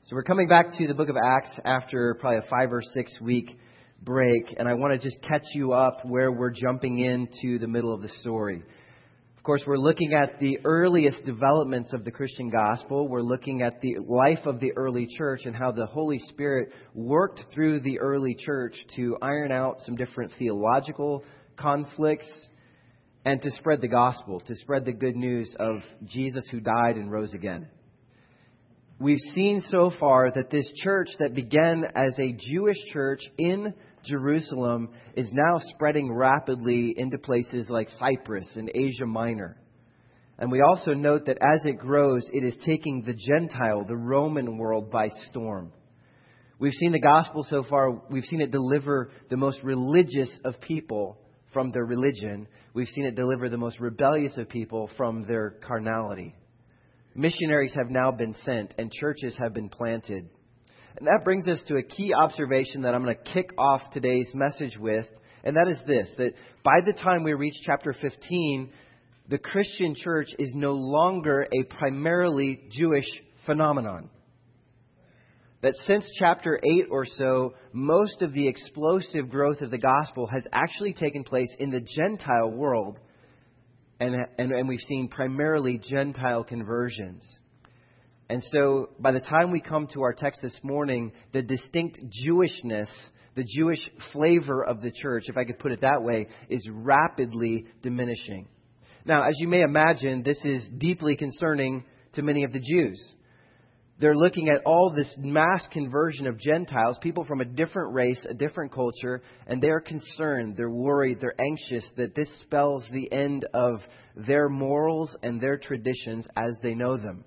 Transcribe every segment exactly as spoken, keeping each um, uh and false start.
So we're coming back to the book of Acts after probably a five or six week break. And I want to just catch you up where we're jumping into the middle of the story. Of course, we're looking at the earliest developments of the Christian gospel. We're looking at the life of the early church and how the Holy Spirit worked through the early church to iron out some different theological conflicts and to spread the gospel, to spread the good news of Jesus who died and rose again. We've seen so far that this church that began as a Jewish church in Jerusalem is now spreading rapidly into places like Cyprus and Asia Minor. And we also note that as it grows, it is taking the Gentile, the Roman world, by storm. We've seen the gospel so far. We've seen it deliver the most religious of people from their religion. We've seen it deliver the most rebellious of people from their carnality. Missionaries have now been sent and churches have been planted. And that brings us to a key observation that I'm going to kick off today's message with. And that is this, that by the time we reach chapter fifteen, the Christian church is no longer a primarily Jewish phenomenon. That since chapter eight or so, most of the explosive growth of the gospel has actually taken place in the Gentile world. And, and, and we've seen primarily Gentile conversions. And so by the time we come to our text this morning, the distinct Jewishness, the Jewish flavor of the church, if I could put it that way, is rapidly diminishing. Now, as you may imagine, this is deeply concerning to many of the Jews. They're looking at all this mass conversion of Gentiles, people from a different race, a different culture, and they're concerned, they're worried, they're anxious that this spells the end of their morals and their traditions as they know them.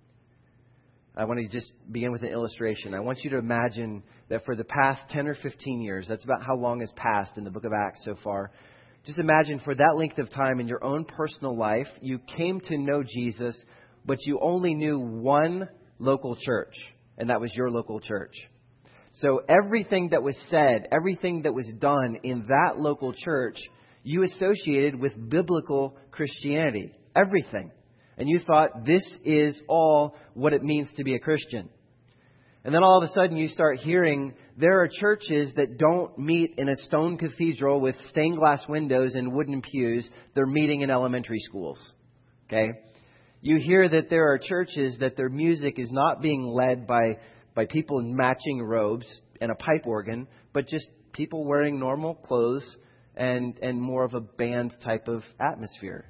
I want to just begin with an illustration. I want you to imagine that for the past ten or fifteen years, that's about how long has passed in the book of Acts so far. Just imagine for that length of time in your own personal life, you came to know Jesus, but you only knew one local church, and that was your local church. So everything that was said, everything that was done in that local church, you associated with biblical Christianity. Everything. And you thought this is all what it means to be a Christian. And then all of a sudden you start hearing there are churches that don't meet in a stone cathedral with stained glass windows and wooden pews. They're meeting in elementary schools. Okay? You hear that there are churches that their music is not being led by, by people in matching robes and a pipe organ, but just people wearing normal clothes and, and more of a band type of atmosphere.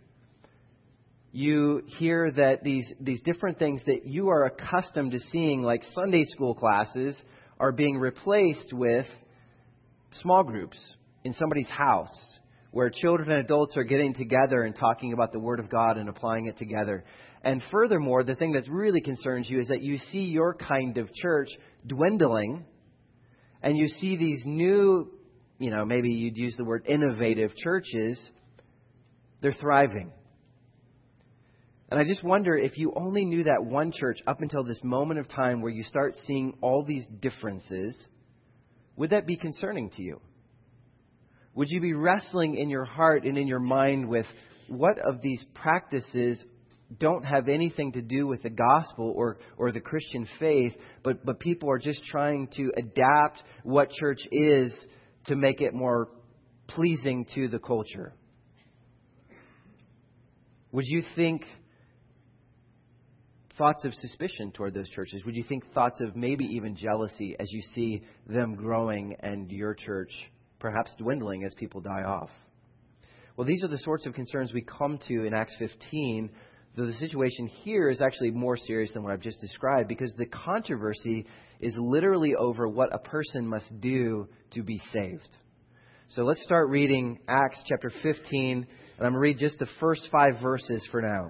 You hear that these, these different things that you are accustomed to seeing, like Sunday school classes, are being replaced with small groups in somebody's house, where children and adults are getting together and talking about the Word of God and applying it together. And furthermore, the thing that really concerns you is that you see your kind of church dwindling, and you see these new, you know, maybe you'd use the word innovative churches, they're thriving. And I just wonder if you only knew that one church up until this moment of time where you start seeing all these differences, would that be concerning to you? Would you be wrestling in your heart and in your mind with what of these practices don't have anything to do with the gospel or, or the Christian faith, but, but people are just trying to adapt what church is to make it more pleasing to the culture? Would you think thoughts of suspicion toward those churches? Would you think thoughts of maybe even jealousy as you see them growing and your church perhaps dwindling as people die off? Well, these are the sorts of concerns we come to in Acts fifteen, though the situation here is actually more serious than what I've just described, because the controversy is literally over what a person must do to be saved. So let's start reading Acts chapter fifteen, and I'm going to read just the first five verses for now.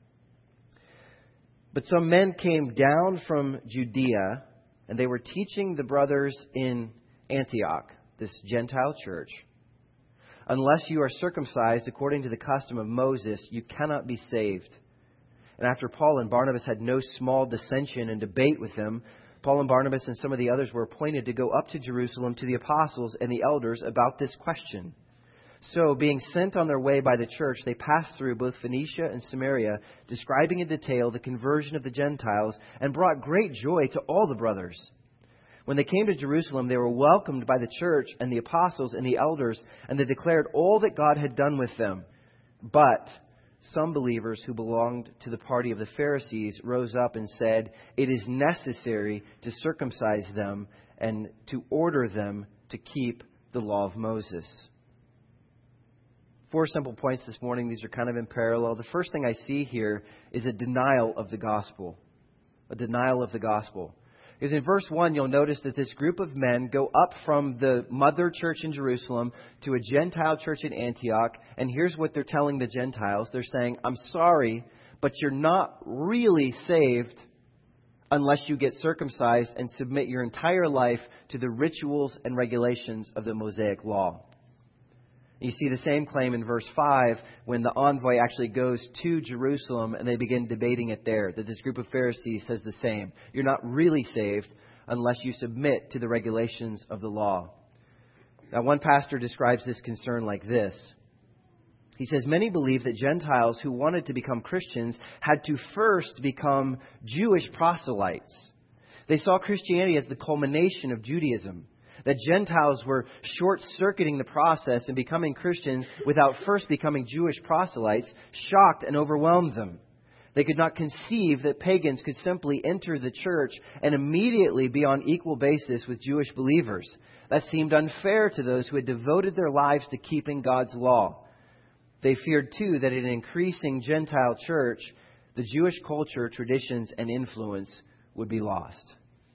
But some men came down from Judea, and they were teaching the brothers in Antioch, this Gentile church, unless you are circumcised according to the custom of Moses, you cannot be saved. And after Paul and Barnabas had no small dissension and debate with them, Paul and Barnabas and some of the others were appointed to go up to Jerusalem to the apostles and the elders about this question. So, being sent on their way by the church, they passed through both Phoenicia and Samaria, describing in detail the conversion of the Gentiles, and brought great joy to all the brothers. When they came to Jerusalem, they were welcomed by the church and the apostles and the elders, and they declared all that God had done with them. But some believers who belonged to the party of the Pharisees rose up and said, "It is necessary to circumcise them and to order them to keep the law of Moses." Four simple points this morning. These are kind of in parallel. The first thing I see here is a denial of the gospel. A denial of the gospel. Because in verse one, you'll notice that this group of men go up from the mother church in Jerusalem to a Gentile church in Antioch. And here's what they're telling the Gentiles. They're saying, "I'm sorry, but you're not really saved unless you get circumcised and submit your entire life to the rituals and regulations of the Mosaic law." You see the same claim in verse five when the envoy actually goes to Jerusalem and they begin debating it there. That this group of Pharisees says the same. You're not really saved unless you submit to the regulations of the law. Now, one pastor describes this concern like this. He says, many believe that Gentiles who wanted to become Christians had to first become Jewish proselytes. They saw Christianity as the culmination of Judaism. That Gentiles were short-circuiting the process and becoming Christians without first becoming Jewish proselytes shocked and overwhelmed them. They could not conceive that pagans could simply enter the church and immediately be on equal basis with Jewish believers. That seemed unfair to those who had devoted their lives to keeping God's law. They feared, too, that in an increasing Gentile church, the Jewish culture, traditions, and influence would be lost.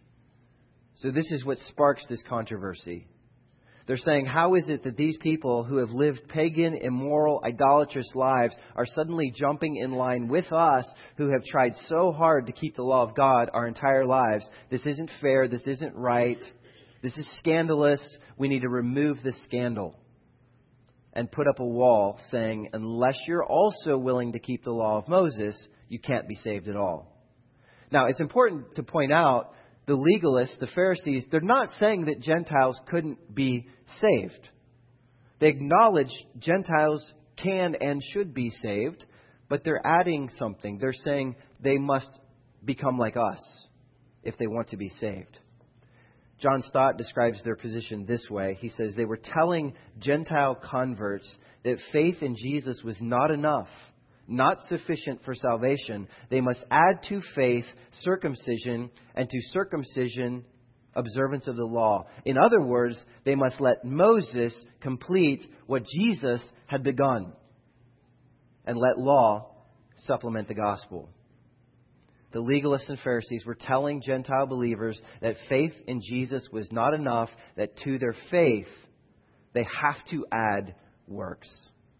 So this is what sparks this controversy. They're saying, how is it that these people who have lived pagan, immoral, idolatrous lives are suddenly jumping in line with us who have tried so hard to keep the law of God our entire lives? This isn't fair. This isn't right. This is scandalous. We need to remove this scandal and put up a wall saying, unless you're also willing to keep the law of Moses, you can't be saved at all. Now, it's important to point out the legalists, the Pharisees, they're not saying that Gentiles couldn't be saved. They acknowledge Gentiles can and should be saved, but they're adding something. They're saying they must become like us if they want to be saved. John Stott describes their position this way. He says they were telling Gentile converts that faith in Jesus was not enough, not sufficient for salvation. They must add to faith circumcision, and to circumcision observance of the law. In other words, they must let Moses complete what Jesus had begun and let law supplement the gospel. The legalists and Pharisees were telling Gentile believers that faith in Jesus was not enough, that to their faith they have to add works.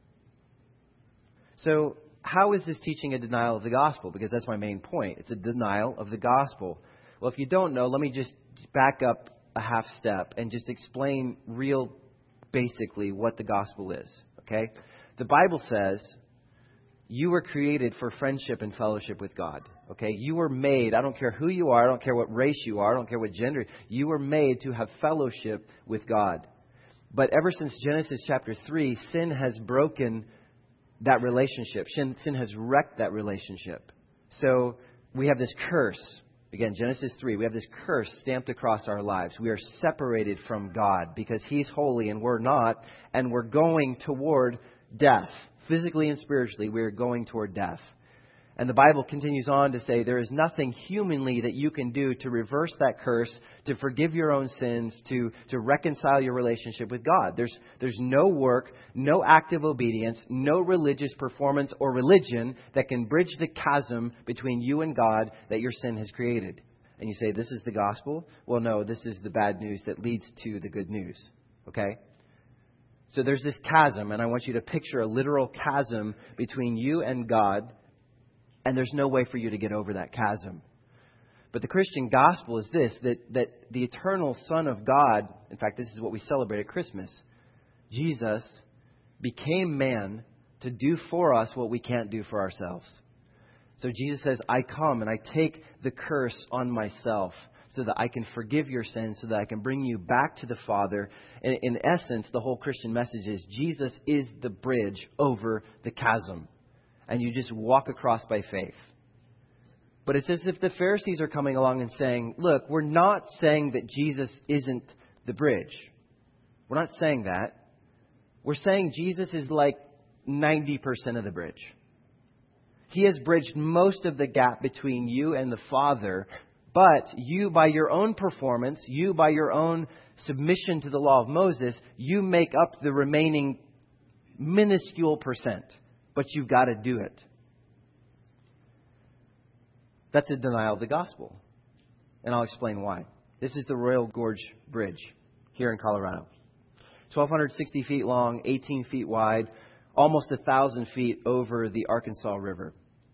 So, how is this teaching a denial of the gospel? Because that's my main point. It's a denial of the gospel. Well, if you don't know, let me just back up a half step and just explain real basically what the gospel is. Okay? The Bible says you were created for friendship and fellowship with God. Okay? You were made, I don't care who you are, I don't care what race you are, I don't care what gender, you were made to have fellowship with God. But ever since Genesis chapter three, sin has broken that relationship. Sin, sin has wrecked that relationship. So we have this curse. Again, Genesis three, we have this curse stamped across our lives. We are separated from God because He's holy and we're not. And we're going toward death. Physically and spiritually, we are going toward death. And the Bible continues on to say there is nothing humanly that you can do to reverse that curse, to forgive your own sins, to, to reconcile your relationship with God. There's, there's no work, no active obedience, no religious performance or religion that can bridge the chasm between you and God that your sin has created. And you say, this is the gospel? Well, no, this is the bad news that leads to the good news. Okay? So there's this chasm, and I want you to picture a literal chasm between you and God. And there's no way for you to get over that chasm. But the Christian gospel is this, that, that the eternal Son of God, in fact, this is what we celebrate at Christmas, Jesus became man to do for us what we can't do for ourselves. So Jesus says, I come and I take the curse on myself so that I can forgive your sins, so that I can bring you back to the Father. In, in essence, the whole Christian message is Jesus is the bridge over the chasm. And you just walk across by faith. But it's as if the Pharisees are coming along and saying, look, we're not saying that Jesus isn't the bridge. We're not saying that. We're saying Jesus is like ninety percent of the bridge. He has bridged most of the gap between you and the Father. But you, by your own performance, you, by your own submission to the law of Moses, you make up the remaining minuscule percent. But you've got to do it. That's a denial of the gospel. And I'll explain why. This is the Royal Gorge Bridge here in Colorado. twelve sixty feet long, eighteen feet wide, almost one thousand feet over the Arkansas River.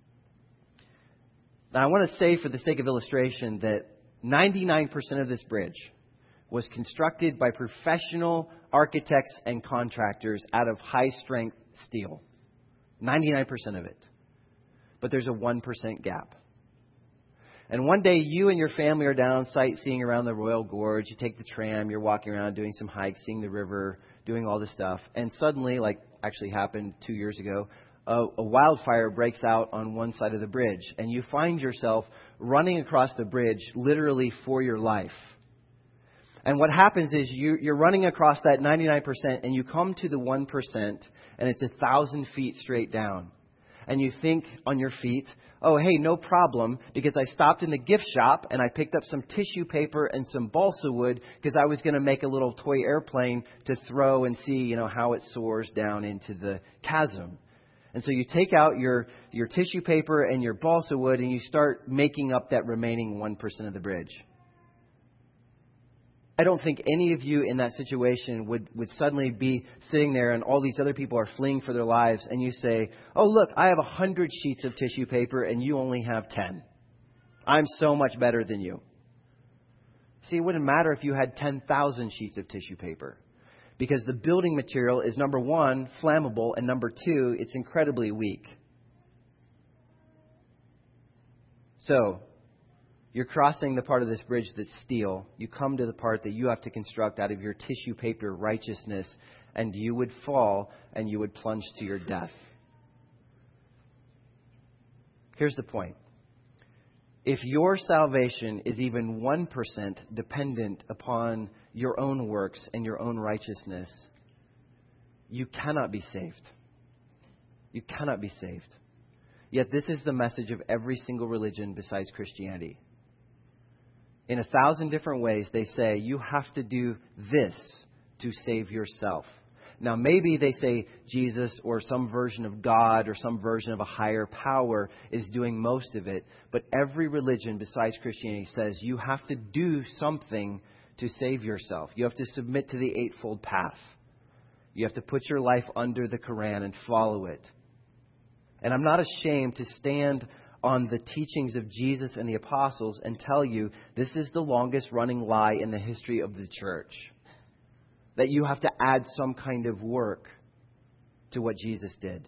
Now, I want to say, for the sake of illustration, that ninety-nine percent of this bridge was constructed by professional architects and contractors out of high-strength steel. ninety-nine percent of it. But there's a one percent gap. And one day, you and your family are down sightseeing around the Royal Gorge. You take the tram, you're walking around doing some hikes, seeing the river, doing all this stuff. And suddenly, like actually happened two years ago, a, a wildfire breaks out on one side of the bridge. And you find yourself running across the bridge literally for your life. And what happens is you, you're running across that ninety-nine percent and you come to the one percent and it's a thousand feet straight down. And you think on your feet, oh, hey, no problem, because I stopped in the gift shop and I picked up some tissue paper and some balsa wood because I was going to make a little toy airplane to throw and see, you know, how it soars down into the chasm. And so you take out your, your tissue paper and your balsa wood and you start making up that remaining one percent of the bridge. I don't think any of you in that situation would, would suddenly be sitting there and all these other people are fleeing for their lives and you say, oh, look, I have a hundred sheets of tissue paper and you only have ten. I'm so much better than you. See, it wouldn't matter if you had ten thousand sheets of tissue paper because the building material is, number one, flammable, and number two, it's incredibly weak. So, you're crossing the part of this bridge that's steel. You come to the part that you have to construct out of your tissue paper righteousness, and you would fall and you would plunge to your death. Here's the point. If your salvation is even one percent dependent upon your own works and your own righteousness, you cannot be saved. You cannot be saved. Yet this is the message of every single religion besides Christianity. In a thousand different ways, they say you have to do this to save yourself. Now, maybe they say Jesus or some version of God or some version of a higher power is doing most of it. But every religion besides Christianity says you have to do something to save yourself. You have to submit to the Eightfold Path. You have to put your life under the Quran and follow it. And I'm not ashamed to stand on the teachings of Jesus and the apostles and tell you this is the longest running lie in the history of the church. That you have to add some kind of work to what Jesus did.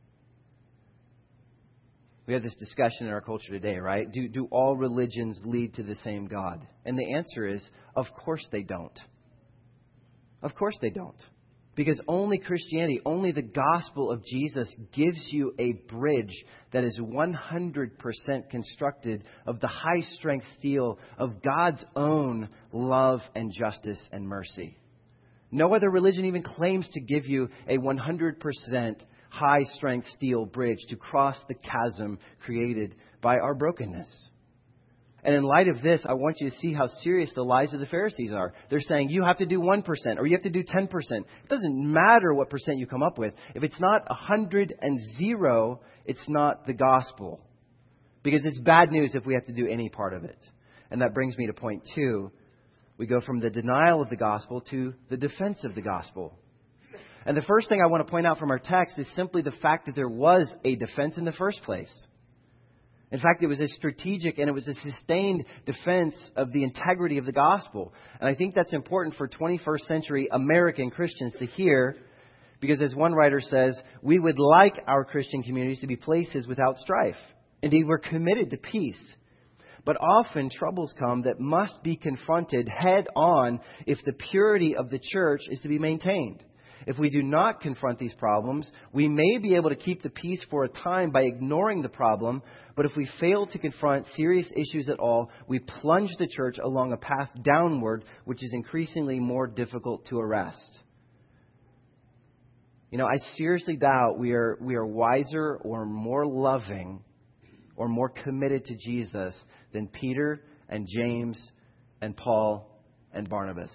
We have this discussion in our culture today, right? Do, do all religions lead to the same God? And the answer is, of course they don't. Of course they don't. Because only Christianity, only the gospel of Jesus gives you a bridge that is one hundred percent constructed of the high-strength steel of God's own love and justice and mercy. No other religion even claims to give you a one hundred percent high-strength steel bridge to cross the chasm created by our brokenness. And in light of this, I want you to see how serious the lies of the Pharisees are. They're saying you have to do one percent or you have to do ten percent. It doesn't matter what percent you come up with. If it's not one hundred and zero, it's not the gospel. Because it's bad news if we have to do any part of it. And that brings me to point two. We go from the denial of the gospel to the defense of the gospel. And the first thing I want to point out from our text is simply the fact that there was a defense in the first place. In fact, it was a strategic and it was a sustained defense of the integrity of the gospel. And I think that's important for twenty-first century American Christians to hear, because as one writer says, we would like our Christian communities to be places without strife. Indeed, we're committed to peace. But often troubles come that must be confronted head on if the purity of the church is to be maintained. If we do not confront these problems, we may be able to keep the peace for a time by ignoring the problem. But if we fail to confront serious issues at all, we plunge the church along a path downward, which is increasingly more difficult to arrest. You know, I seriously doubt we are we are wiser or more loving or more committed to Jesus than Peter and James and Paul and Barnabas.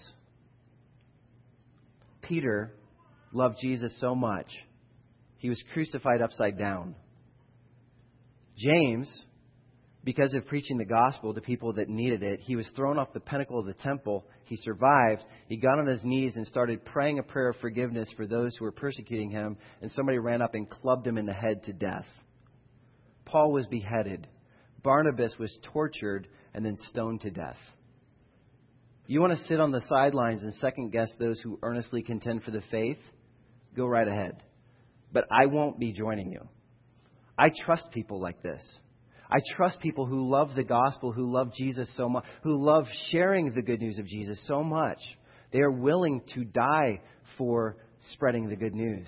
Peter loved Jesus so much, he was crucified upside down. James, because of preaching the gospel to people that needed it, he was thrown off the pinnacle of the temple. He survived. He got on his knees and started praying a prayer of forgiveness for those who were persecuting him, and somebody ran up and clubbed him in the head to death. Paul was beheaded. Barnabas was tortured and then stoned to death. You want to sit on the sidelines and second guess those who earnestly contend for the faith? Go right ahead. But I won't be joining you. I trust people like this. I trust people who love the gospel, who love Jesus so much, who love sharing the good news of Jesus so much. They are willing to die for spreading the good news.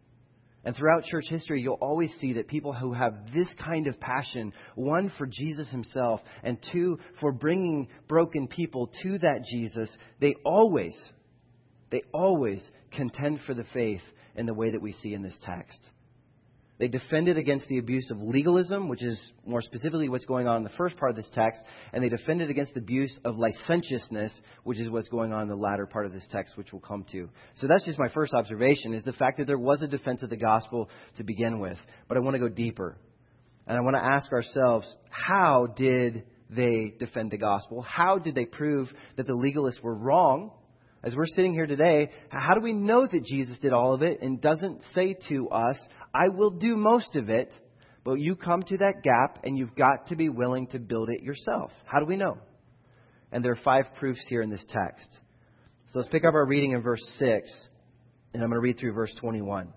And throughout church history, you'll always see that people who have this kind of passion, one, for Jesus himself, and two, for bringing broken people to that Jesus, they always, they always contend for the faith in the way that we see in this text. They defended against the abuse of legalism, which is more specifically what's going on in the first part of this text. And they defended against the abuse of licentiousness, which is what's going on in the latter part of this text, which we'll come to. So that's just my first observation, is the fact that there was a defense of the gospel to begin with. But I want to go deeper. And I want to ask ourselves, how did they defend the gospel? How did they prove that the legalists were wrong? As we're sitting here today, how do we know that Jesus did all of it and doesn't say to us, I will do most of it, but you come to that gap and you've got to be willing to build it yourself? How do we know? And there are five proofs here in this text. So let's pick up our reading in verse six, and I'm going to read through verse twenty-one.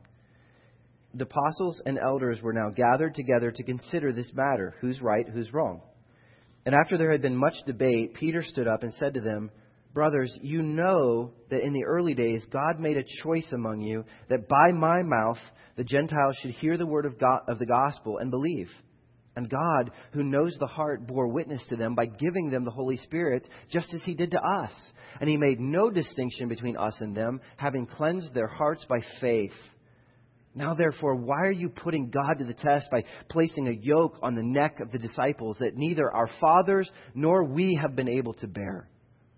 The apostles and elders were now gathered together to consider this matter, who's right, who's wrong. And after there had been much debate, Peter stood up and said to them, Brothers, you know that in the early days God made a choice among you that by my mouth the Gentiles should hear the word of God, of the gospel and believe. And God, who knows the heart, bore witness to them by giving them the Holy Spirit, just as he did to us. And he made no distinction between us and them, having cleansed their hearts by faith. Now, therefore, why are you putting God to the test by placing a yoke on the neck of the disciples that neither our fathers nor we have been able to bear?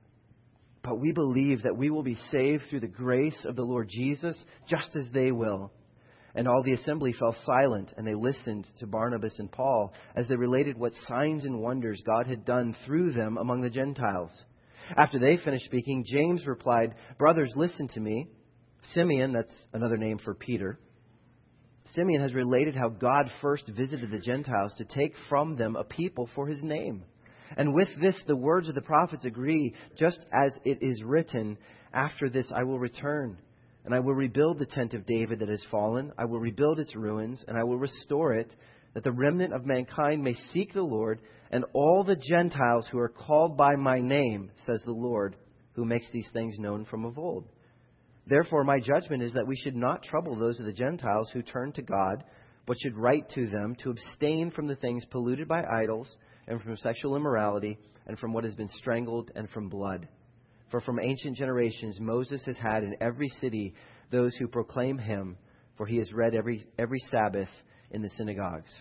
But we believe that we will be saved through the grace of the Lord Jesus, just as they will. And all the assembly fell silent, and they listened to Barnabas and Paul as they related what signs and wonders God had done through them among the Gentiles. After they finished speaking, James replied, Brothers, listen to me. Simeon, that's another name for Peter. Simeon has related how God first visited the Gentiles to take from them a people for his name. And with this, the words of the prophets agree, just as it is written, After this I will return, and I will rebuild the tent of David that has fallen. I will rebuild its ruins, and I will restore it, that the remnant of mankind may seek the Lord, and all the Gentiles who are called by my name, says the Lord, who makes these things known from of old. Therefore, my judgment is that we should not trouble those of the Gentiles who turn to God, but should write to them to abstain from the things polluted by idols, and from sexual immorality, and from what has been strangled, and from blood. For from ancient generations Moses has had in every city those who proclaim him, for he is read every every Sabbath in the synagogues.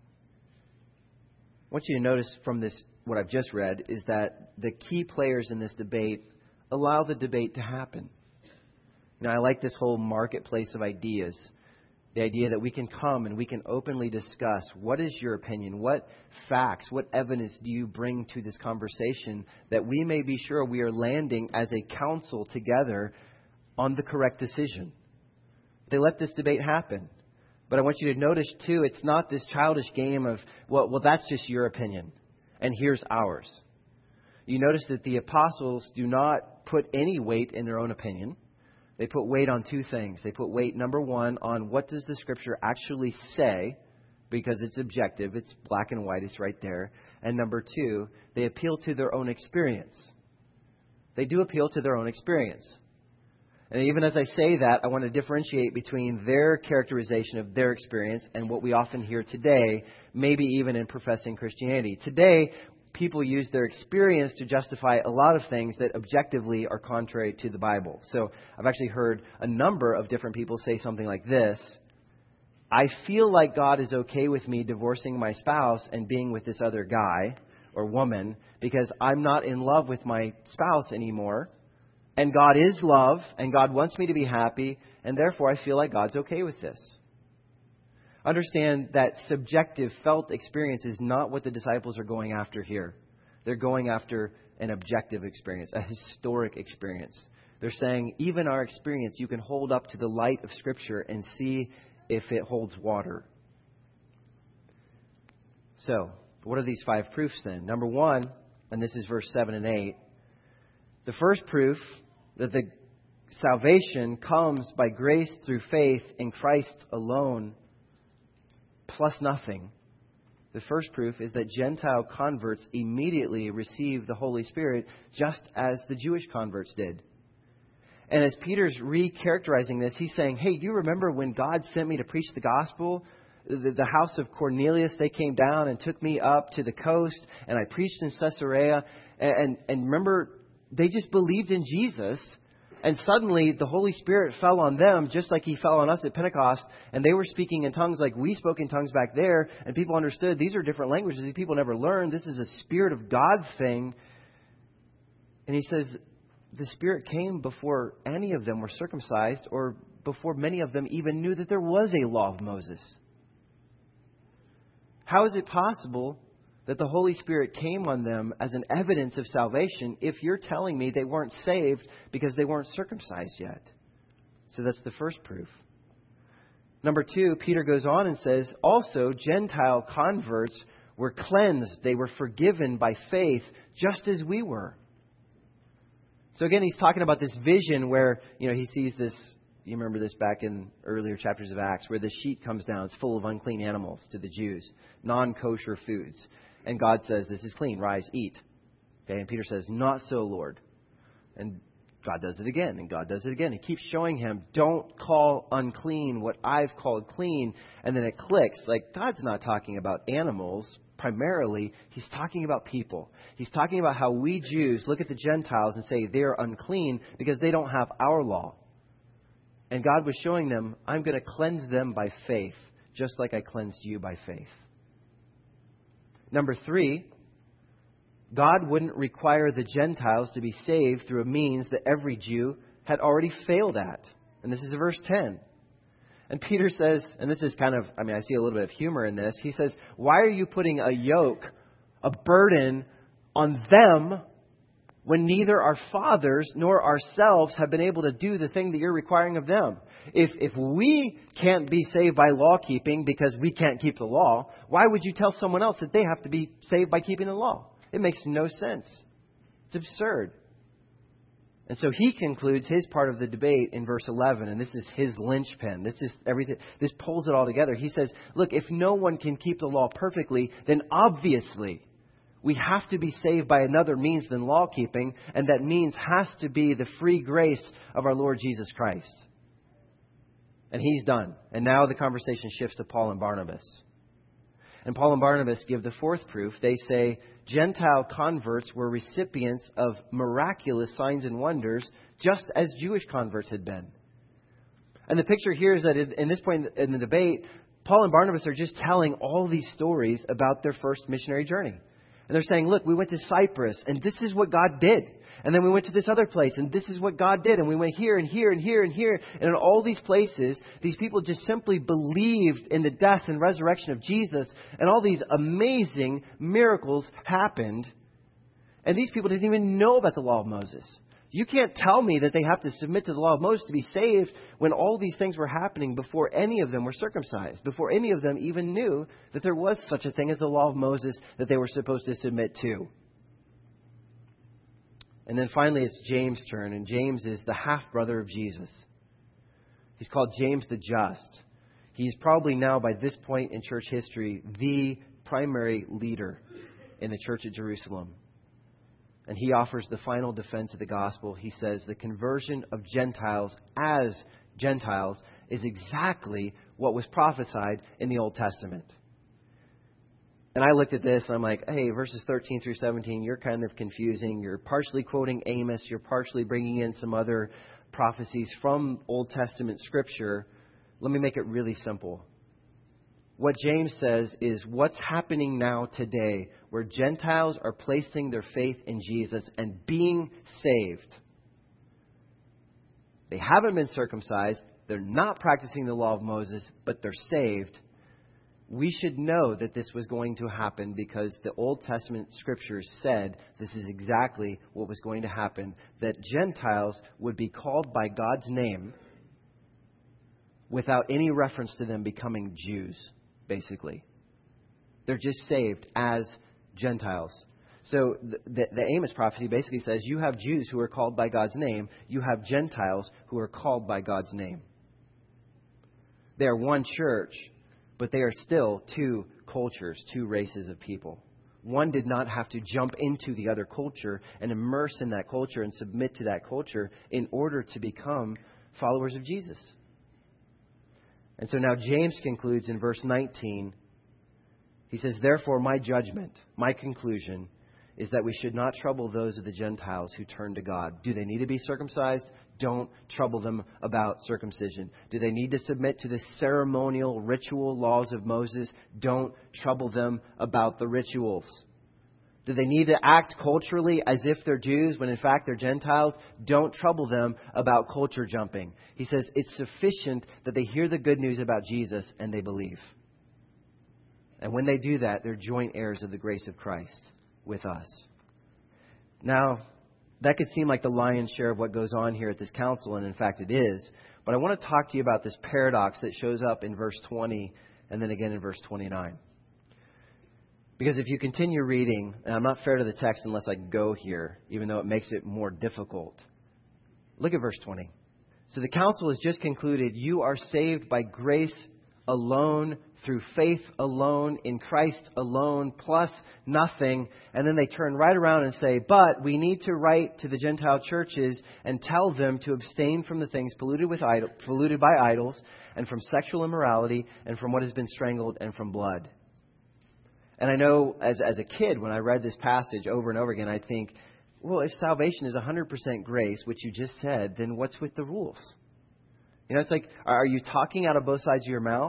I want you to notice from this, what I've just read, is that the key players in this debate allow the debate to happen. Now, I like this whole marketplace of ideas. The idea that we can come and we can openly discuss, what is your opinion? What facts, what evidence do you bring to this conversation, that we may be sure we are landing as a council together on the correct decision? They let this debate happen. But I want you to notice, too, it's not this childish game of, well, well, that's just your opinion, and here's ours. You notice that the apostles do not put any weight in their own opinion. They put weight on two things. They put weight, number one, on what does the Scripture actually say, because it's objective, it's black and white, it's right there. And number two, they appeal to their own experience. They do appeal to their own experience. And even as I say that, I want to differentiate between their characterization of their experience and what we often hear today, maybe even in professing Christianity. Today, people use their experience to justify a lot of things that objectively are contrary to the Bible. So I've actually heard a number of different people say something like this: I feel like God is okay with me divorcing my spouse and being with this other guy or woman because I'm not in love with my spouse anymore. And God is love, and God wants me to be happy, and therefore I feel like God's okay with this. Understand that subjective, felt experience is not what the disciples are going after here. They're going after an objective experience, a historic experience. They're saying, even our experience, you can hold up to the light of Scripture and see if it holds water. So, what are these five proofs then? Number one, and this is verse seven and eight, the first proof that the salvation comes by grace through faith in Christ alone, plus nothing. The first proof is that Gentile converts immediately receive the Holy Spirit just as the Jewish converts did. And as Peter's re-characterizing this, he's saying, hey, do you remember when God sent me to preach the gospel? The, the house of Cornelius, they came down and took me up to the coast, and I preached in Caesarea. And, and, and remember, they just believed in Jesus, and suddenly the Holy Spirit fell on them just like He fell on us at Pentecost, and they were speaking in tongues like we spoke in tongues back there, and people understood these are different languages. These people never learned. This is a Spirit of God thing. And he says the Spirit came before any of them were circumcised, or before many of them even knew that there was a law of Moses. How is it possible that the Holy Spirit came on them as an evidence of salvation if you're telling me they weren't saved because they weren't circumcised yet? So that's the first proof. Number two, Peter goes on and says, also Gentile converts were cleansed. They were forgiven by faith just as we were. So again, he's talking about this vision where, you know, he sees this. You remember this back in earlier chapters of Acts, where the sheet comes down. It's full of unclean animals to the Jews, non-kosher foods. And God says, this is clean, rise, eat. Okay, and Peter says, not so, Lord. And God does it again, and God does it again. He keeps showing him, don't call unclean what I've called clean. And then it clicks, like God's not talking about animals primarily. He's talking about people. He's talking about how we Jews look at the Gentiles and say they're unclean because they don't have our law. And God was showing them, I'm going to cleanse them by faith, just like I cleansed you by faith. Number three, God wouldn't require the Gentiles to be saved through a means that every Jew had already failed at. And this is verse ten. And Peter says, and this is kind of, I mean, I see a little bit of humor in this. He says, why are you putting a yoke, a burden on them when neither our fathers nor ourselves have been able to do the thing that you're requiring of them? If if we can't be saved by law keeping because we can't keep the law, why would you tell someone else that they have to be saved by keeping the law? It makes no sense. It's absurd. And so he concludes his part of the debate in verse eleven, and this is his linchpin. This is everything. This pulls it all together. He says, look, if no one can keep the law perfectly, then obviously we have to be saved by another means than law keeping, and that means has to be the free grace of our Lord Jesus Christ. And he's done. And now the conversation shifts to Paul and Barnabas. And Paul and Barnabas give the fourth proof. They say Gentile converts were recipients of miraculous signs and wonders, just as Jewish converts had been. And the picture here is that in this point in the debate, Paul and Barnabas are just telling all these stories about their first missionary journey. And they're saying, look, we went to Cyprus, and this is what God did. And then we went to this other place, and this is what God did. And we went here and here and here and here. And in all these places, these people just simply believed in the death and resurrection of Jesus. And all these amazing miracles happened. And these people didn't even know about the law of Moses. You can't tell me that they have to submit to the law of Moses to be saved when all these things were happening before any of them were circumcised, before any of them even knew that there was such a thing as the law of Moses that they were supposed to submit to. And then finally, it's James' turn, and James is the half-brother of Jesus. He's called James the Just. He's probably now, by this point in church history, the primary leader. in the church at Jerusalem. And he offers the final defense of the gospel. He says the conversion of Gentiles as Gentiles is exactly what was prophesied in the Old Testament. And I looked at this and I'm like, hey, verses thirteen through seventeen, you're kind of confusing. You're partially quoting Amos. You're partially bringing in some other prophecies from Old Testament Scripture. Let me make it really simple. What James says is what's happening now today, where Gentiles are placing their faith in Jesus and being saved. They haven't been circumcised. They're not practicing the law of Moses, but they're saved. We should know that this was going to happen because the Old Testament Scriptures said this is exactly what was going to happen, that Gentiles would be called by God's name without any reference to them becoming Jews, basically. They're just saved as Gentiles. So the, the, the Amos prophecy basically says you have Jews who are called by God's name. You have Gentiles who are called by God's name. They are one church, but they are still two cultures, two races of people. One did not have to jump into the other culture and immerse in that culture and submit to that culture in order to become followers of Jesus. And so now James concludes in verse nineteen. He says, therefore, my judgment, my conclusion, is that we should not trouble those of the Gentiles who turn to God. Do they need to be circumcised? Don't trouble them about circumcision. Do they need to submit to the ceremonial ritual laws of Moses? Don't trouble them about the rituals. Do they need to act culturally as if they're Jews when in fact they're Gentiles? Don't trouble them about culture jumping. He says it's sufficient that they hear the good news about Jesus and they believe. And when they do that, they're joint heirs of the grace of Christ with us. Now, that could seem like the lion's share of what goes on here at this council, and in fact it is. But I want to talk to you about this paradox that shows up in verse twenty and then again in verse twenty-nine. Because if you continue reading, and I'm not fair to the text unless I go here, even though it makes it more difficult. Look at verse twenty. So the council has just concluded, you are saved by grace alone, through faith alone, in Christ alone, plus nothing. And then they turn right around and say, but we need to write to the Gentile churches and tell them to abstain from the things polluted with idol, polluted by idols, and from sexual immorality, and from what has been strangled, and from blood. And I know as, as a kid, when I read this passage over and over again, I think, well, if salvation is one hundred percent grace, which you just said, then what's with the rules? You know, it's like, are you talking out of both sides of your mouth?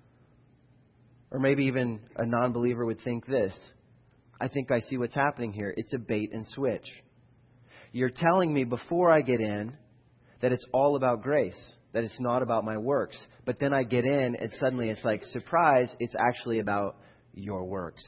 Or maybe even a non-believer would think this. I think I see what's happening here. It's a bait and switch. You're telling me before I get in that it's all about grace, that it's not about my works. But then I get in and suddenly it's like, surprise, it's actually about your works.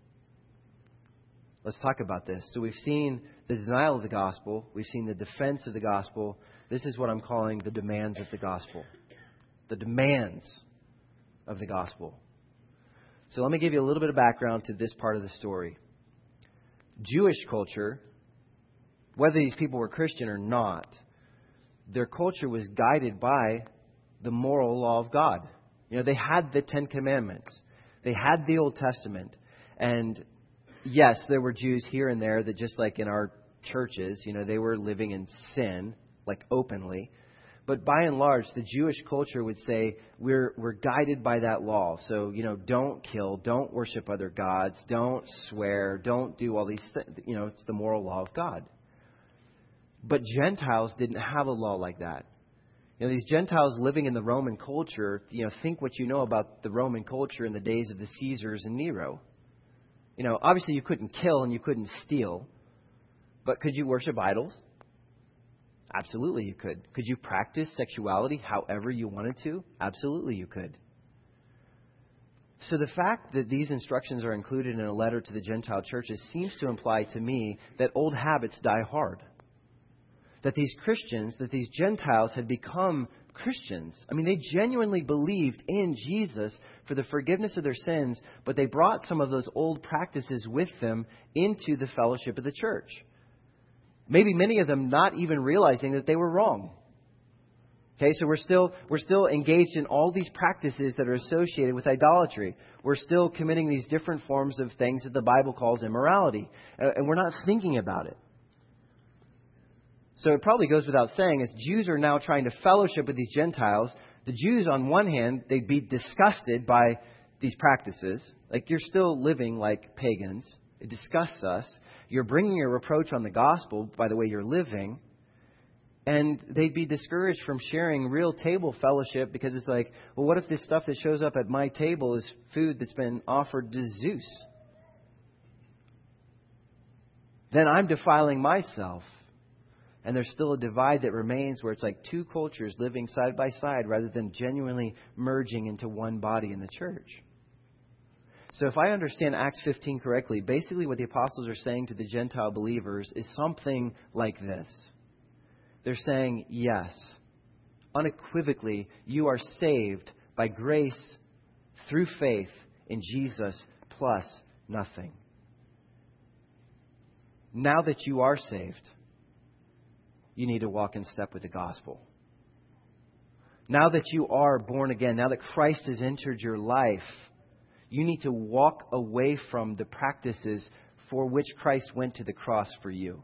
Let's talk about this. So we've seen the denial of the gospel. We've seen the defense of the gospel. This is what I'm calling the demands of the gospel. The demands of the gospel. So let me give you a little bit of background to this part of the story. Jewish culture, whether these people were Christian or not, their culture was guided by the moral law of God. You know, they had the Ten Commandments. They had the Old Testament. And yes, there were Jews here and there that, just like in our churches, you know, they were living in sin, like openly. But by and large, the Jewish culture would say we're we're guided by that law. So, you know, don't kill, don't worship other gods, don't swear, don't do all these things. You know, it's the moral law of God. But Gentiles didn't have a law like that. You know, these Gentiles living in the Roman culture, you know, think what you know about the Roman culture in the days of the Caesars and Nero. You know, obviously you couldn't kill and you couldn't steal, but could you worship idols? Absolutely you could. Could you practice sexuality however you wanted to? Absolutely you could. So the fact that these instructions are included in a letter to the Gentile churches seems to imply to me that old habits die hard. That these Christians, that these Gentiles had become Christians. I mean, they genuinely believed in Jesus for the forgiveness of their sins, but they brought some of those old practices with them into the fellowship of the church. Maybe many of them not even realizing that they were wrong. Okay, so we're still we're still engaged in all these practices that are associated with idolatry. We're still committing these different forms of things that the Bible calls immorality. And we're not thinking about it. So it probably goes without saying, as Jews are now trying to fellowship with these Gentiles, the Jews, on one hand, they'd be disgusted by these practices. Like, you're still living like pagans. It disgusts us. You're bringing a reproach on the gospel by the way you're living. And they'd be discouraged from sharing real table fellowship because it's like, well, what if this stuff that shows up at my table is food that's been offered to Zeus? Then I'm defiling myself. And there's still a divide that remains where it's like two cultures living side by side rather than genuinely merging into one body in the church. So if I understand Acts fifteen correctly, basically what the apostles are saying to the Gentile believers is something like this. They're saying, yes, unequivocally, you are saved by grace through faith in Jesus plus nothing. Now that you are saved, you need to walk in step with the gospel. Now that you are born again, now that Christ has entered your life, you need to walk away from the practices for which Christ went to the cross for you.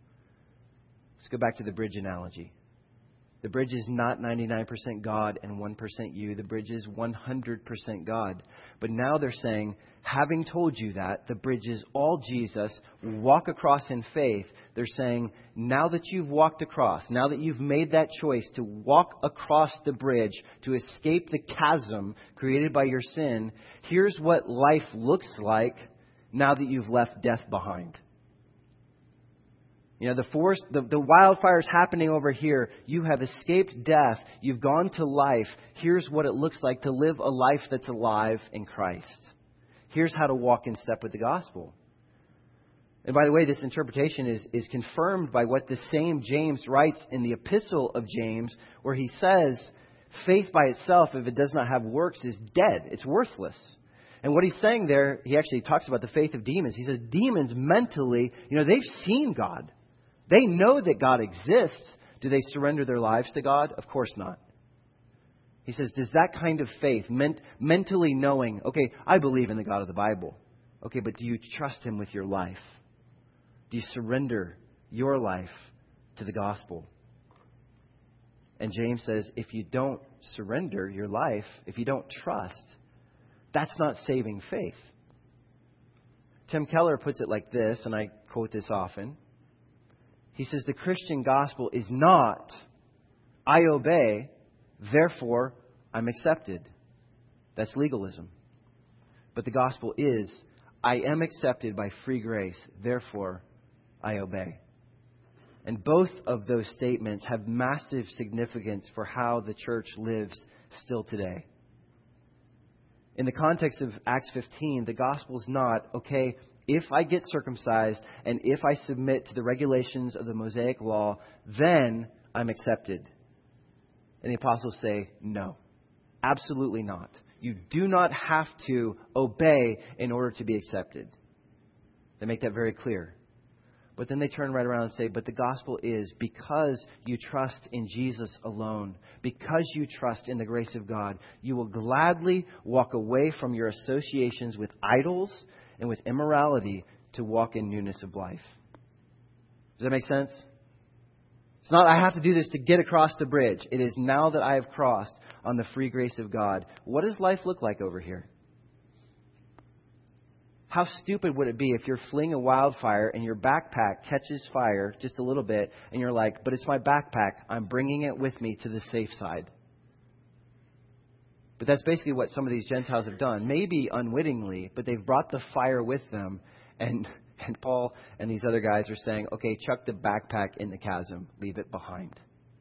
Let's go back to the bridge analogy. The bridge is not ninety-nine percent God and one percent you. The bridge is one hundred percent God. But now they're saying, having told you that, the bridge is all Jesus, walk across in faith. They're saying, now that you've walked across, now that you've made that choice to walk across the bridge, to escape the chasm created by your sin, here's what life looks like now that you've left death behind. You know, the forest, the, the wildfire's happening over here. You have escaped death. You've gone to life. Here's what it looks like to live a life that's alive in Christ. Here's how to walk in step with the gospel. And by the way, this interpretation is, is confirmed by what the same James writes in the epistle of James, where he says, faith by itself, if it does not have works, is dead. It's worthless. And what he's saying there, he actually talks about the faith of demons. He says demons mentally, you know, they've seen God. They know that God exists. Do they surrender their lives to God? Of course not. He says, does that kind of faith, ment- mentally knowing, okay, I believe in the God of the Bible. Okay, but do you trust Him with your life? Do you surrender your life to the gospel? And James says, if you don't surrender your life, if you don't trust, that's not saving faith. Tim Keller puts it like this, and I quote this often. He says, the Christian gospel is not, I obey, therefore I'm accepted. That's legalism. But the gospel is, I am accepted by free grace, therefore I obey. And both of those statements have massive significance for how the church lives still today. In the context of Acts fifteen, the gospel is not, okay, if I get circumcised and if I submit to the regulations of the Mosaic law, then I'm accepted. And the apostles say, no, absolutely not. You do not have to obey in order to be accepted. They make that very clear. But then they turn right around and say, but the gospel is because you trust in Jesus alone, because you trust in the grace of God, you will gladly walk away from your associations with idols and with immorality to walk in newness of life. Does that make sense? It's not, I have to do this to get across the bridge. It is now that I have crossed on the free grace of God. What does life look like over here? How stupid would it be if you're fleeing a wildfire and your backpack catches fire just a little bit and you're like, but it's my backpack. I'm bringing it with me to the safe side. But that's basically what some of these Gentiles have done. Maybe unwittingly, but they've brought the fire with them. And, and Paul and these other guys are saying, okay, chuck the backpack in the chasm. Leave it behind.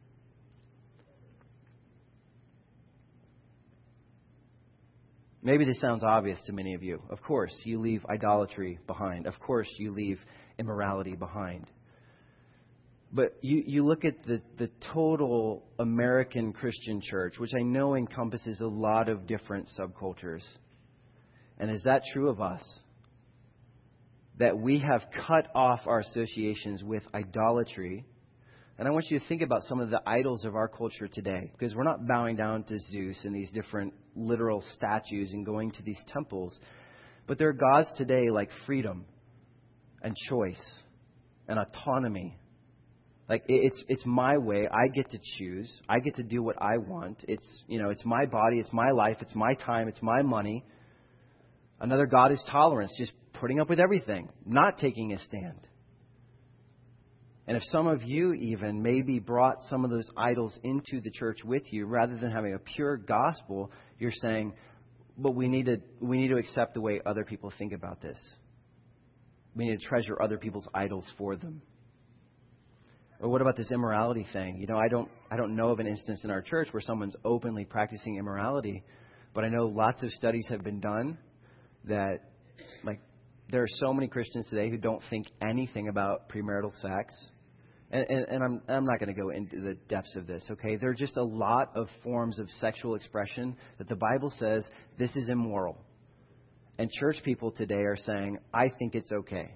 Maybe this sounds obvious to many of you. Of course, you leave idolatry behind. Of course, you leave immorality behind. But you, you look at the, the total American Christian church, which I know encompasses a lot of different subcultures. And is that true of us? That we have cut off our associations with idolatry, And I want you to think about some of the idols of our culture today, because we're not bowing down to Zeus and these different literal statues and going to these temples. But there are gods today like freedom and choice and autonomy. Like it's it's my way. I get to choose. I get to do what I want. It's, you know, it's my body. It's my life. It's my time. It's my money. Another god is tolerance, just putting up with everything, not taking a stand. And if some of you even maybe brought some of those idols into the church with you, rather than having a pure gospel, you're saying, but we need to we need to accept the way other people think about this. We need to treasure other people's idols for them. Or what about this immorality thing? You know, I don't I don't know of an instance in our church where someone's openly practicing immorality, but I know lots of studies have been done that, like, there are so many Christians today who don't think anything about premarital sex. And, and, and I'm I'm not going to go into the depths of this, okay? There are just a lot of forms of sexual expression that the Bible says this is immoral. And church people today are saying, I think it's okay.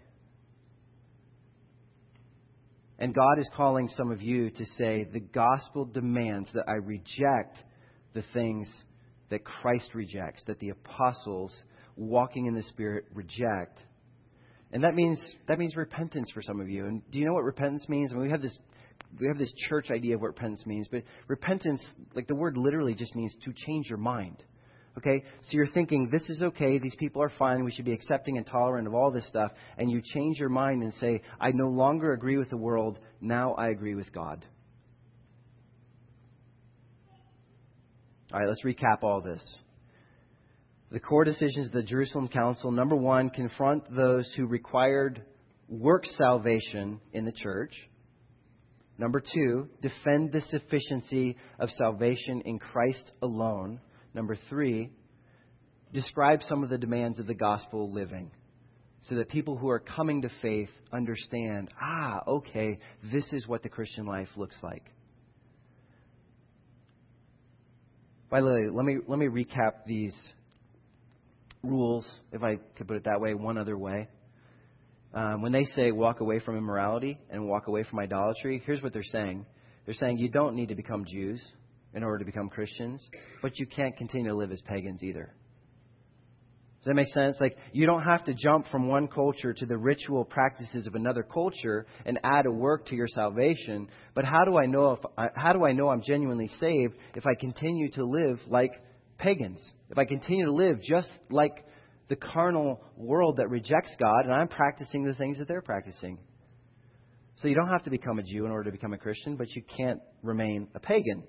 And God is calling some of you to say, the gospel demands that I reject the things that Christ rejects, that the apostles walking in the Spirit reject. And that means that means repentance for some of you. And do you know what repentance means? I mean, we have this we have this church idea of what repentance means, but repentance, like the word literally just means to change your mind. Okay? So you're thinking, this is okay, these people are fine, we should be accepting and tolerant of all this stuff, and you change your mind and say, I no longer agree with the world, now I agree with God. All right, let's recap all this. The core decisions of the Jerusalem Council: number one, confront those who required work salvation in the church. Number two, defend the sufficiency of salvation in Christ alone. Number three, describe some of the demands of the gospel living so that people who are coming to faith understand, ah, okay, this is what the Christian life looks like. By the way, let me, let me recap these rules, if I could put it that way, one other way. Um, when they say walk away from immorality and walk away from idolatry, here's what they're saying. They're saying you don't need to become Jews in order to become Christians, but you can't continue to live as pagans either. Does that make sense? Like, you don't have to jump from one culture to the ritual practices of another culture and add a work to your salvation. But how do I know if I, how do I know I'm genuinely saved if I continue to live like pagans? If I continue to live just like the carnal world that rejects God, and I'm practicing the things that they're practicing. So you don't have to become a Jew in order to become a Christian, but you can't remain a pagan.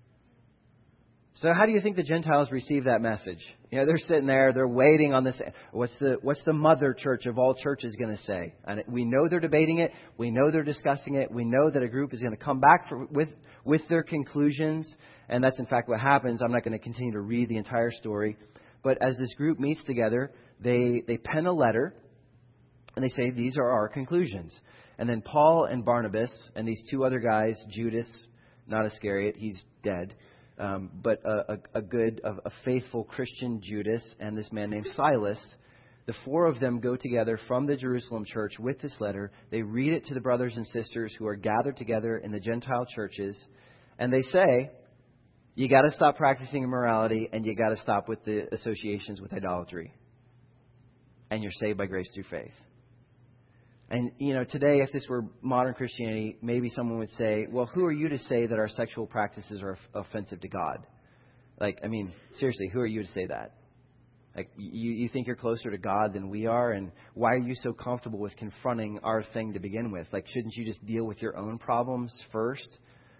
So how do you think the Gentiles receive that message? You know, they're sitting there, they're waiting on this. What's the what's the mother church of all churches going to say? And we know they're debating it. We know they're discussing it. We know that a group is going to come back for, with with their conclusions. And that's in fact what happens. I'm not going to continue to read the entire story. But as this group meets together, they, they pen a letter and they say, these are our conclusions. And then Paul and Barnabas and these two other guys, Judas, not Iscariot, he's dead. Um, but a, a, a good, a, a faithful Christian Judas and this man named Silas, the four of them go together from the Jerusalem church with this letter. They read it to the brothers and sisters who are gathered together in the Gentile churches. And they say, you got to stop practicing immorality and you got to stop with the associations with idolatry. And you're saved by grace through faith. And, you know, today, if this were modern Christianity, maybe someone would say, well, who are you to say that our sexual practices are offensive to God? Like, I mean, seriously, who are you to say that? Like, you, you think you're closer to God than we are? And why are you so comfortable with confronting our thing to begin with? Like, shouldn't you just deal with your own problems first?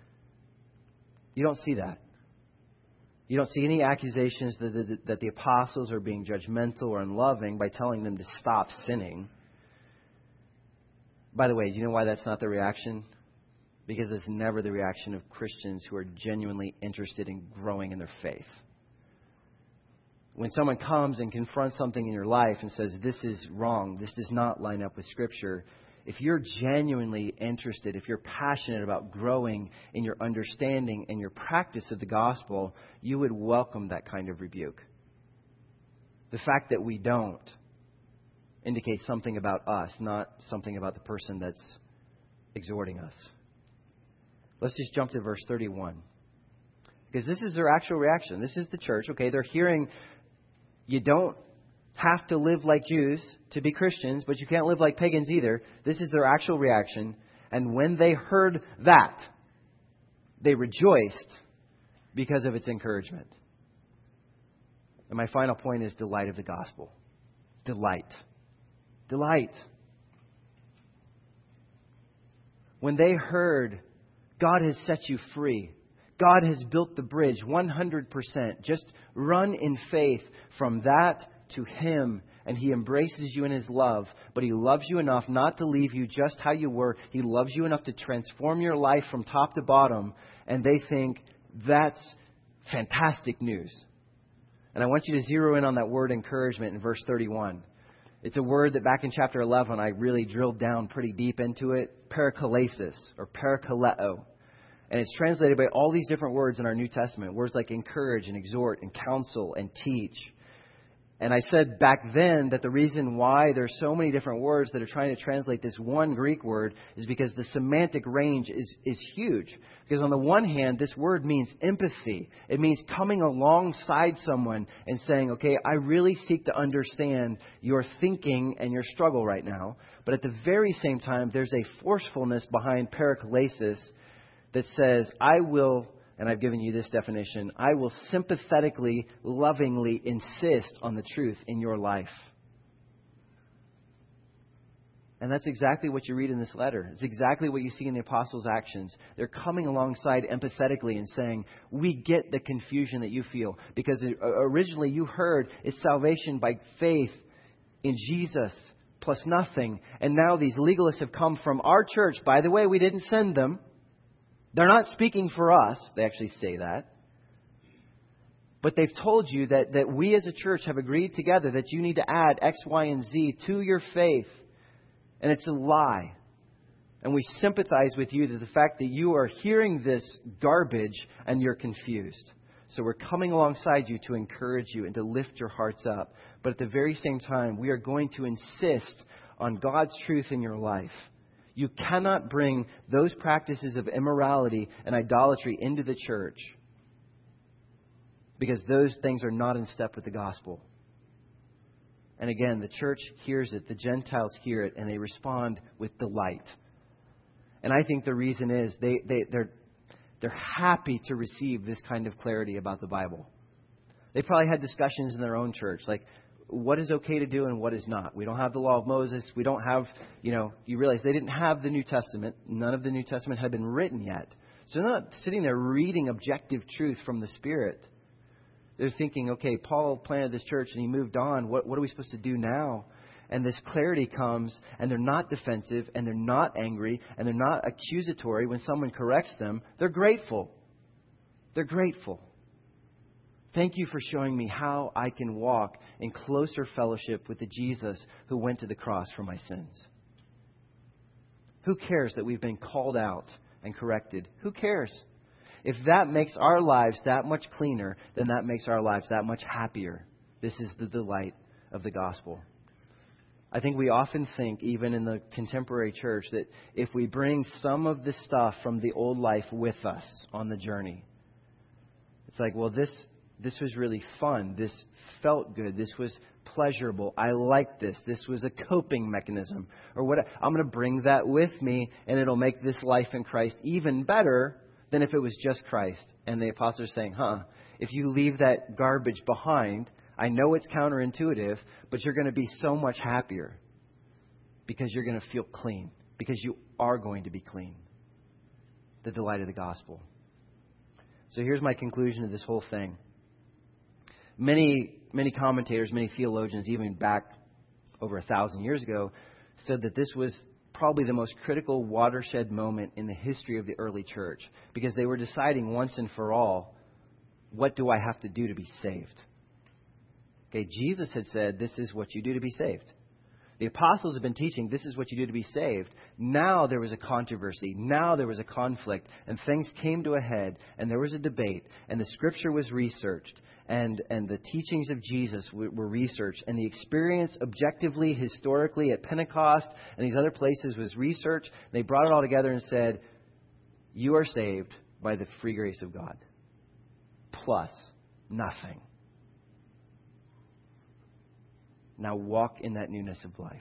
You don't see that. You don't see any accusations that the, that the apostles are being judgmental or unloving by telling them to stop sinning. By the way, do you know why that's not the reaction? Because it's never the reaction of Christians who are genuinely interested in growing in their faith. When someone comes and confronts something in your life and says, this is wrong, this does not line up with Scripture, if you're genuinely interested, if you're passionate about growing in your understanding and your practice of the gospel, you would welcome that kind of rebuke. The fact that we don't indicates something about us, not something about the person that's exhorting us. Let's just jump to verse thirty-one. Because this is their actual reaction. This is the church. Okay, they're hearing you don't have to live like Jews to be Christians, but you can't live like pagans either. This is their actual reaction. And when they heard that, they rejoiced because of its encouragement. And my final point is delight of the gospel. Delight. Delight. When they heard God has set you free, God has built the bridge one hundred percent. Just run in faith from that to Him, and He embraces you in His love. But He loves you enough not to leave you just how you were. He loves you enough to transform your life from top to bottom. And they think that's fantastic news. And I want you to zero in on that word encouragement in verse thirty-one. It's a word that back in chapter eleven I really drilled down pretty deep into it. Paraklesis or parakaleo. And it's translated by all these different words in our New Testament. Words like encourage and exhort and counsel and teach. And I said back then that the reason why there's so many different words that are trying to translate this one Greek word is because the semantic range is, is huge. Because on the one hand, this word means empathy. It means coming alongside someone and saying, okay, I really seek to understand your thinking and your struggle right now. But at the very same time, there's a forcefulness behind paraklesis that says, I will, and I've given you this definition, I will sympathetically, lovingly insist on the truth in your life. And that's exactly what you read in this letter. It's exactly what you see in the apostles' actions. They're coming alongside empathetically and saying, we get the confusion that you feel. Because originally you heard it's salvation by faith in Jesus plus nothing. And now these legalists have come from our church. By the way, we didn't send them. They're not speaking for us. They actually say that. But they've told you that, that we as a church have agreed together that you need to add X, Y, and Z to your faith. And it's a lie. And we sympathize with you to the fact that you are hearing this garbage and you're confused. So we're coming alongside you to encourage you and to lift your hearts up. But at the very same time, we are going to insist on God's truth in your life. You cannot bring those practices of immorality and idolatry into the church because those things are not in step with the gospel. And again, the church hears it, the Gentiles hear it, and they respond with delight. And I think the reason is they, they, they're, they're happy to receive this kind of clarity about the Bible. They probably had discussions in their own church, like, what is okay to do and what is not. We don't have the law of Moses. We don't have, you know, you realize they didn't have the New Testament. None of the New Testament had been written yet. So they're not sitting there reading objective truth from the Spirit. They're thinking, okay, Paul planted this church and he moved on. What, what are we supposed to do now? And this clarity comes, and they're not defensive, and they're not angry, and they're not accusatory when someone corrects them. They're grateful. They're grateful. Thank you for showing me how I can walk in closer fellowship with the Jesus who went to the cross for my sins. Who cares that we've been called out and corrected? Who cares? If that makes our lives that much cleaner, then that makes our lives that much happier. This is the delight of the gospel. I think we often think, even in the contemporary church, that if we bring some of the stuff from the old life with us on the journey, it's like, well, this this was really fun. This felt good. This was pleasurable. I like this. This was a coping mechanism. Or what? I'm going to bring that with me, and it'll make this life in Christ even better than if it was just Christ. And the apostles are saying, huh, if you leave that garbage behind, I know it's counterintuitive, but you're going to be so much happier because you're going to feel clean, because you are going to be clean. The delight of the gospel. So here's my conclusion of this whole thing. Many, many commentators, many theologians, even back over a thousand years ago, said that this was probably the most critical watershed moment in the history of the early church, because they were deciding once and for all, what do I have to do to be saved? Okay, Jesus had said, this is what you do to be saved. The apostles have been teaching, this is what you do to be saved. Now there was a controversy. Now there was a conflict. And things came to a head. And there was a debate. And the Scripture was researched. And, and the teachings of Jesus w- were researched. And the experience objectively, historically, at Pentecost and these other places was researched. They brought it all together and said, You are saved by the free grace of God, plus nothing. Now walk in that newness of life.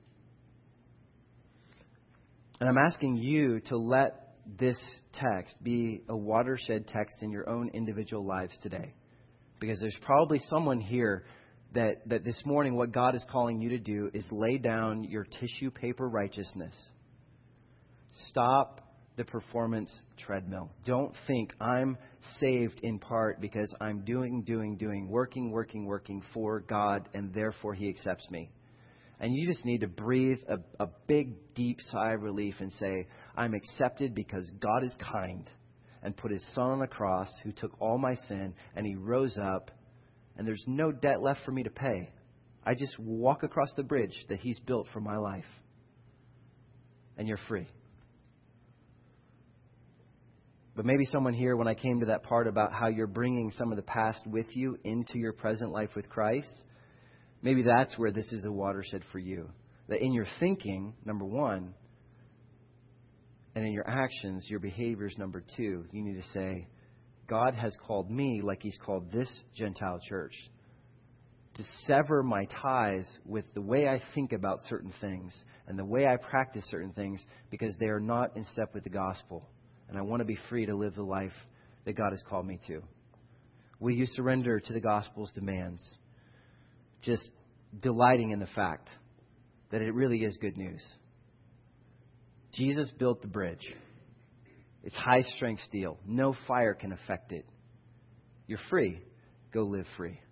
And I'm asking you to let this text be a watershed text in your own individual lives today. Because there's probably someone here that, that this morning what God is calling you to do is lay down your tissue paper righteousness. Stop the performance treadmill. Don't think I'm saved in part because I'm doing, doing, doing, working, working, working for God, and therefore He accepts me. And you just need to breathe a, a big, deep sigh of relief and say, I'm accepted because God is kind and put His Son on the cross who took all my sin, and He rose up, and there's no debt left for me to pay. I just walk across the bridge that He's built for my life. And you're free. But maybe someone here, when I came to that part about how you're bringing some of the past with you into your present life with Christ, maybe that's where this is a watershed for you. That in your thinking, number one, and in your actions, your behaviors, number two, you need to say, God has called me, like He's called this Gentile church, to sever my ties with the way I think about certain things and the way I practice certain things because they are not in step with the gospel. And I want to be free to live the life that God has called me to. Will you surrender to the gospel's demands? Just delighting in the fact that it really is good news. Jesus built the bridge. It's high-strength steel. No fire can affect it. You're free. Go live free.